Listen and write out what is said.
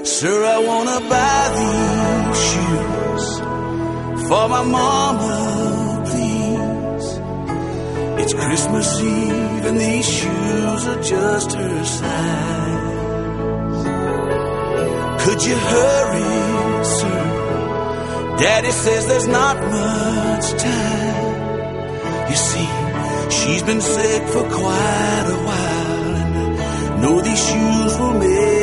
Sir, I wanna buy these shoes for my mama, please. It's Christmas Eve and these shoes are just her size. Could you hurry, sir? Daddy says there's not much time. You see, she's been sick for quite a while, and I know these shoes will make